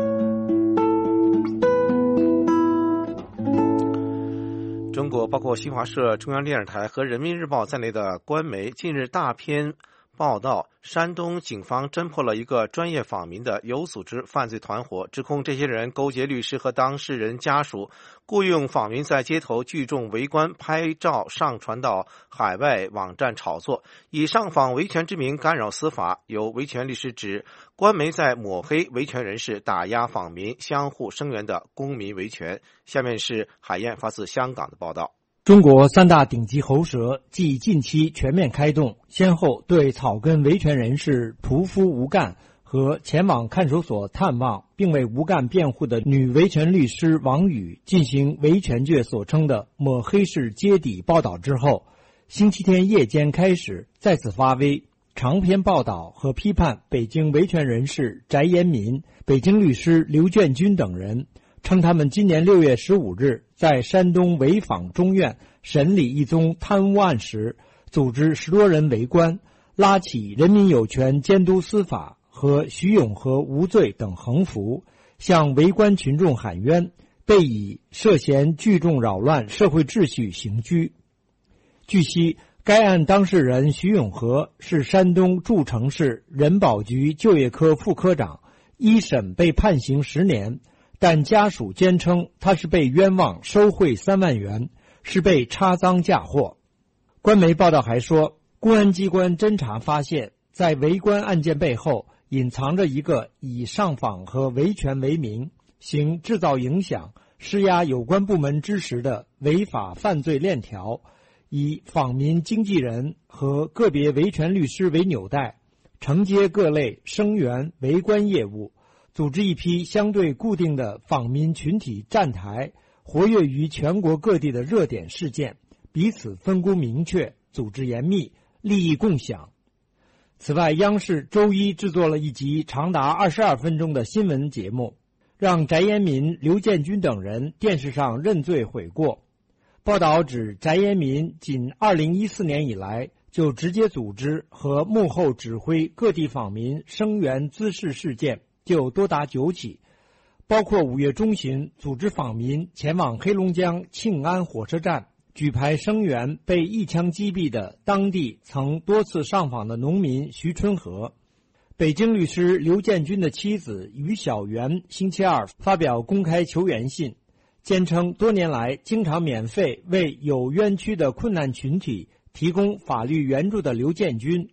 中国包括新华社、中央电视台和人民日报在内的官媒近日大篇报道，山东警方侦破了一个专业访民的有组织犯罪团伙，指控这些人勾结律师和当事人家属，雇用访民在街头聚众围观拍照上传到海外网站炒作，以上访维权之名干扰司法。有维权律师指，官媒在抹黑维权人士，打压访民相互声援的公民维权。下面是海燕发自香港的报道。
中国三大顶级喉舌继近期全面开动，先后对草根维权人士屠夫吴干和前往看守所探望并为吴干辩护的女维权律师王宇进行维权界所称的抹黑式揭底报道之后，星期天夜间开始再次发威，长篇报道和批判北京维权人士翟延民、北京律师刘建军等人，称他们今年六月十五日在山东潍坊中院审理一宗贪污案时，组织十多人围观，拉起人民有权监督司法和徐永和无罪等横幅，向围观群众喊冤，被以涉嫌聚众扰乱社会秩序刑拘。据悉，该案当事人徐永和是山东诸城市人保局就业科副科长，一审被判刑十年，但家属坚称他是被冤枉收贿三万元，是被插赃嫁祸。官媒报道还说，公安机关侦查发现，在围观案件背后隐藏着一个以上访和维权为名，行制造影响、施压有关部门支持的违法犯罪链条，以访民经纪人和个别维权律师为纽带，承接各类声援围观业务，组织一批相对固定的访民群体站台，活跃于全国各地的热点事件，彼此分工明确，组织严密，利益共享。此外，央视周一制作了一集长达二十二分钟的新闻节目，让翟延民、刘建军等人电视上认罪悔过。报道指，翟延民仅二零一四年以来就直接组织和幕后指挥各地访民声援滋事事件就多达九起，包括五月中旬组织访民前往黑龙江庆安火车站举牌声援被一枪击毙的当地曾多次上访的农民徐春和。北京律师刘建军的妻子于小媛星期二发表公开求援信，坚称多年来经常免费为有冤屈的困难群体提供法律援助的刘建军，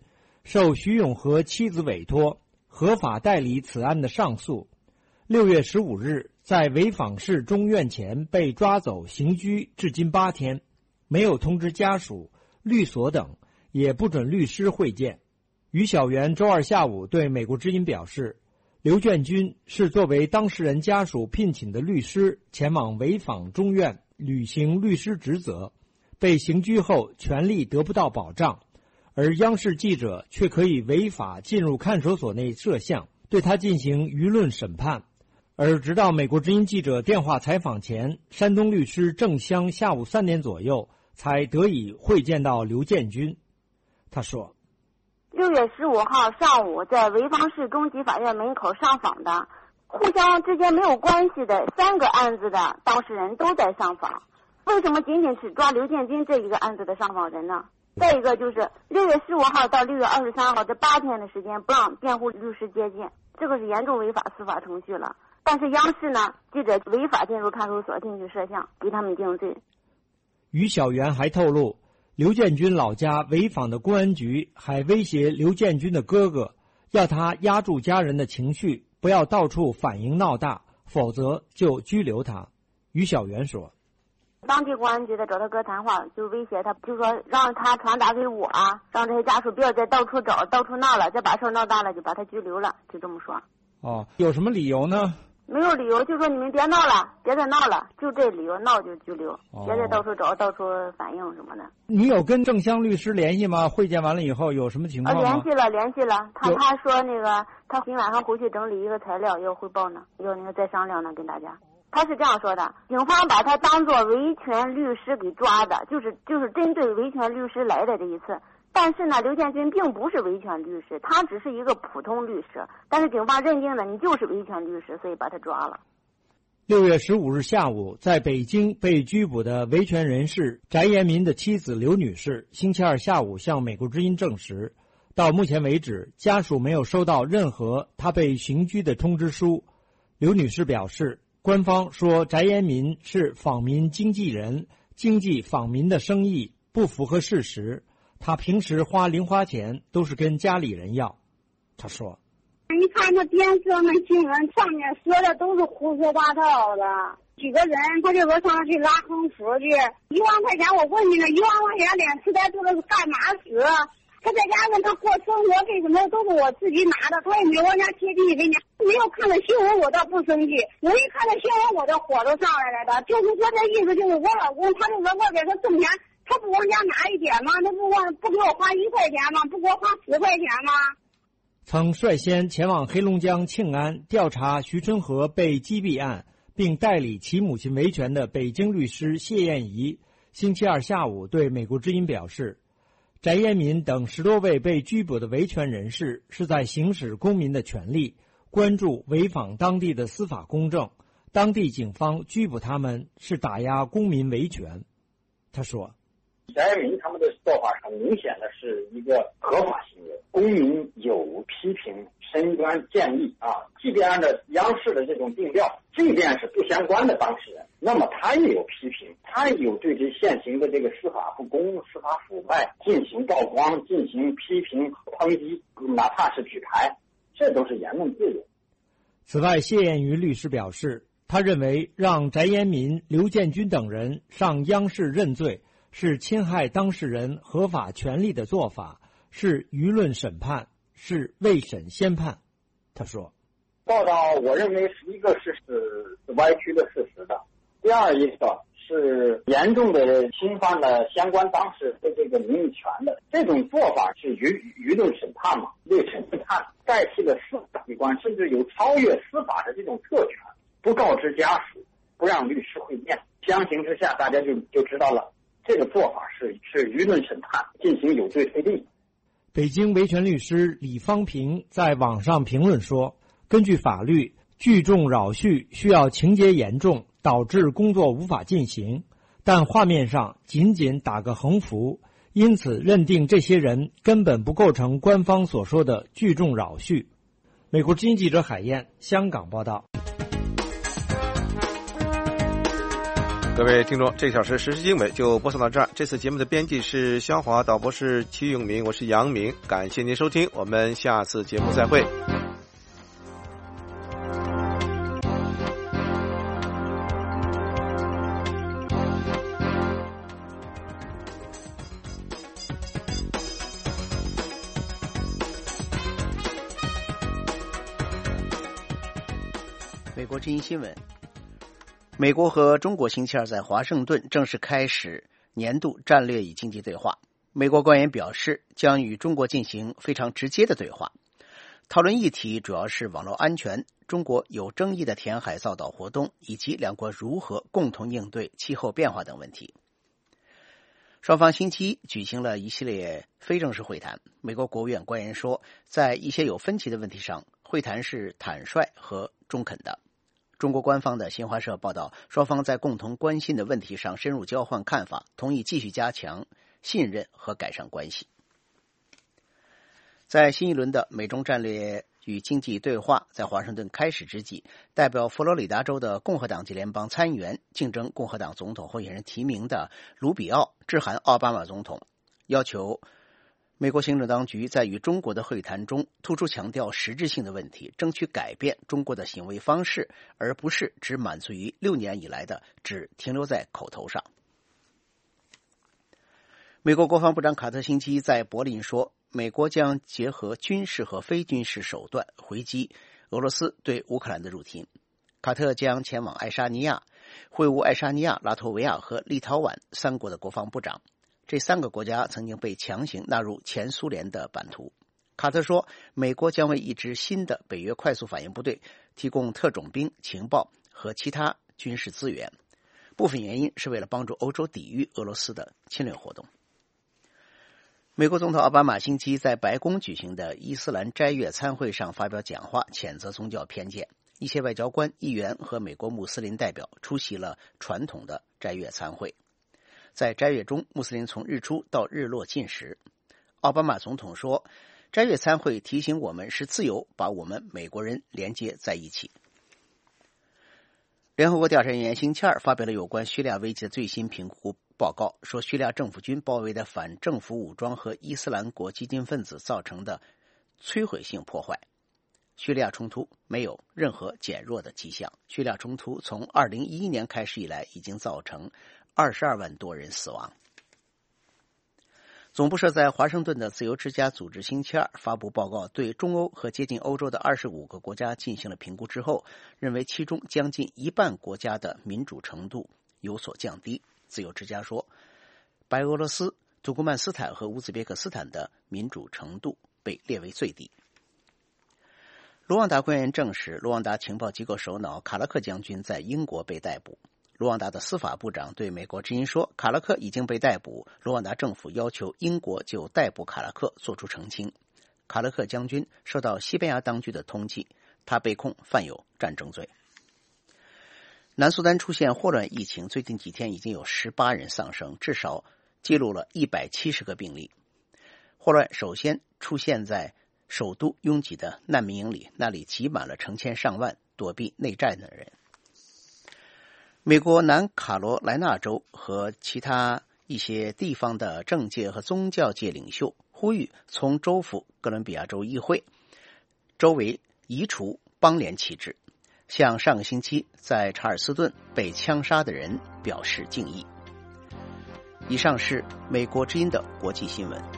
受徐永和妻子委托，合法代理此案的上诉。六月十五日，在潍坊市中院前被抓走刑拘，至今八天，没有通知家属、律所等，也不准律师会见。于小元周二下午对美国之音表示，刘建军是作为当事人家属聘请的律师前往潍坊中院履行律师职责，被刑拘后权利得不到保障，而央视记者却可以违法进入看守所内摄像，对他进行舆论审判。而直到美国之音记者电话采访前，山东律师郑湘下午三点左右才得以会见到刘建军。他说，
六月十五号上午在潍坊市中级法院门口上访的，互相之间没有关系的三个案子的当事人都在上访，为什么仅仅只抓刘建军这一个案子的上访人呢？再一个就是六月十五号到六月二十三号这八天的时间不让辩护律师接见，这个是严重违反司法程序了。但是央视呢，记者违法进入看守所进去摄像，给他们定罪。
于小元还透露，刘建军老家潍坊的公安局还威胁刘建军的哥哥，要他压住家人的情绪，不要到处反应闹大，否则就拘留他。于小元说，
当地公安局在找他哥谈话，就威胁他，就说让他传达给我啊，让这些家属不要再到处找到处闹了，再把事闹大了就把他拘留了，就这么说。
哦，有什么理由呢？
没有理由，就说你们别闹了，别再闹了，就这理由，闹就拘留，哦、别再到处找，到处反映什么的。
你有跟郑湘律师联系吗？会见完了以后有什么情况吗？
啊，联系了，联系了。他他说那个他今晚上回去整理一个材料要汇报呢，要那个再商量呢，跟大家。他是这样说的，警方把他当作维权律师给抓的，就是就是针对维权律师来的这一次。但是呢，刘建军并不是维权律师，他只是一个普通律师。但是警方认定呢，你就是维权律师，所以把他抓了。
六月十五日下午，在北京被拘捕的维权人士翟延民的妻子刘女士，星期二下午向美国之音证实，到目前为止，家属没有收到任何他被刑拘的通知书。刘女士表示，官方说翟延民是访民经纪人，经纪访民的生意，不符合事实。他平时花零花钱都是跟家里人要。他说，
你看那电视那新闻上面说的都是胡说八道的，几个人他就说上去拉横幅去，一万块钱，我问你了，一万块钱连吃带住的是干嘛使？他在家跟他过生活这什么都是我自己拿的，他也没往家贴地给你。没有看到新闻我倒不生气，我一看到新闻我这火都上来了的，就是说这意思就是我老公他就说我给他挣钱，他不往家拿一点吗？他不往不给我花一块钱吗？不给我花十块钱吗？
曾率先前往黑龙江庆安调查徐春河被击毙案，并代理其母亲维权的北京律师谢艳怡，星期二下午对美国之音表示，翟延民等十多位被拘捕的维权人士是在行使公民的权利，关注潍坊当地的司法公正，当地警方拘捕他们是打压公民维权。他说，
翟延民他们的做法很明显的是一个合法行为，公民有批评、申冤、建议啊，即便按照央视的这种定调，即便是不相关的当事人，那么他也有批评，他也有对这现行的这个司法不公、司法腐败进行曝光、进行批评、抨击，哪怕是举牌，这都是言论自由。
此外，谢艳瑜律师表示，他认为让翟延民、刘建军等人上央视认罪是侵害当事人合法权利的做法，是舆论审判，是未审先判。他说，
报道我认为是一个是是歪曲的事实的，第二一个是严重的侵犯了相关当事人的这个名誉权的，这种做法是舆舆论审判嘛，未审先判，代替了司法机关，甚至有超越司法的这种特权，不告知家属，不让律师会见，相形之下，大家就就知道了。这个做法是是舆论审判，进行有罪推定。
北京维权律师李方平在网上评论说，根据法律，聚众扰序需要情节严重，导致工作无法进行，但画面上仅仅打个横幅，因此认定这些人根本不构成官方所说的聚众扰序。美国之音记者海燕，香港报道。
各位听众，这个小时时事经纬就播送到这儿。这次节目的编辑是肖华，导播是齐永明，我是杨明，感谢您收听，我们下次节目再会。
美国之音新闻。美国和中国星期二在华盛顿正式开始年度战略与经济对话。美国官员表示，将与中国进行非常直接的对话。讨论议题主要是网络安全、中国有争议的填海造岛活动，以及两国如何共同应对气候变化等问题。双方星期一举行了一系列非正式会谈。美国国务院官员说，在一些有分歧的问题上，会谈是坦率和中肯的。中国官方的新华社报道，双方在共同关心的问题上深入交换看法，同意继续加强信任和改善关系。在新一轮的美中战略与经济对话在华盛顿开始之际，代表佛罗里达州的共和党籍联邦参议员、竞争共和党总统候选人提名的卢比奥致函奥巴马总统，要求美国行政当局在与中国的会谈中突出强调实质性的问题，争取改变中国的行为方式，而不是只满足于六年以来的只停留在口头上。美国国防部长卡特星期一在柏林说，美国将结合军事和非军事手段回击俄罗斯对乌克兰的入侵。卡特将前往爱沙尼亚，会晤爱沙尼亚、拉脱维亚和立陶宛三国的国防部长。这三个国家曾经被强行纳入前苏联的版图。卡特说，美国将为一支新的北约快速反应部队提供特种兵、情报和其他军事资源，部分原因是为了帮助欧洲抵御俄罗斯的侵略活动。美国总统奥巴马星期一在白宫举行的伊斯兰斋月参会上发表讲话，谴责宗教偏见。一些外交官、议员和美国穆斯林代表出席了传统的斋月参会。在斋月中，穆斯林从日出到日落进食。奥巴马总统说，斋月参会提醒我们，是自由把我们美国人连接在一起。联合国调查人员星期二发表了有关叙利亚危机的最新评估报告，说叙利亚政府军包围的反政府武装和伊斯兰国激进分子造成的摧毁性破坏。叙利亚冲突没有任何减弱的迹象。叙利亚冲突从二零一一年开始以来，已经造成二十二万多人死亡。总部设在华盛顿的自由之家组织星期二发布报告，对中欧和接近欧洲的二十五个国家进行了评估之后，认为其中将近一半国家的民主程度有所降低。自由之家说，白俄罗斯、土库曼斯坦和乌兹别克斯坦的民主程度被列为最低。卢旺达官员证实，卢旺达情报机构首脑卡拉克将军在英国被逮捕。卢旺达的司法部长对美国之音说，卡拉克已经被逮捕，卢旺达政府要求英国就逮捕卡拉克作出澄清。卡拉克将军受到西班牙当局的通缉，他被控犯有战争罪。南苏丹出现霍乱疫情，最近几天已经有十八人丧生，至少记录了一百七十个病例。霍乱首先出现在首都拥挤的难民营里，那里挤满了成千上万躲避内战的人。美国南卡罗来纳州和其他一些地方的政界和宗教界领袖呼吁从州府哥伦比亚州议会周围移除邦联旗帜，向上个星期在查尔斯顿被枪杀的人表示敬意。以上是美国之音的国际新闻。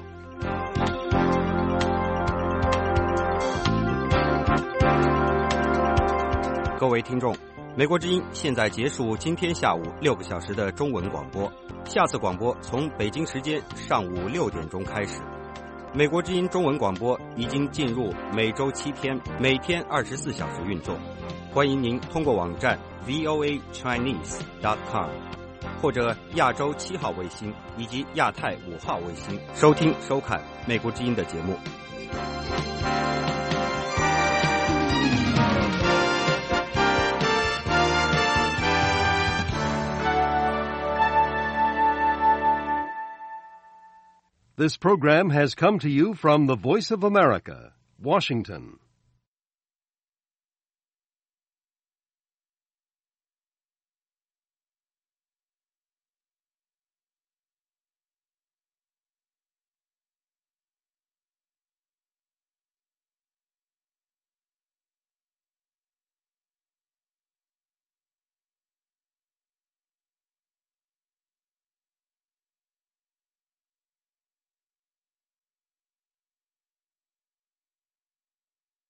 各位听众，美国之音现在结束今天下午六个小时的中文广播，下次广播从北京时间上午六点钟开始。美国之音中文广播已经进入每周七天，每天二十四小时运作。欢迎您通过网站 v o a chinese dot com 或者亚洲七号卫星以及亚太五号卫星收听收看美国之音的节目。
This program has come to you from the Voice of America, Washington.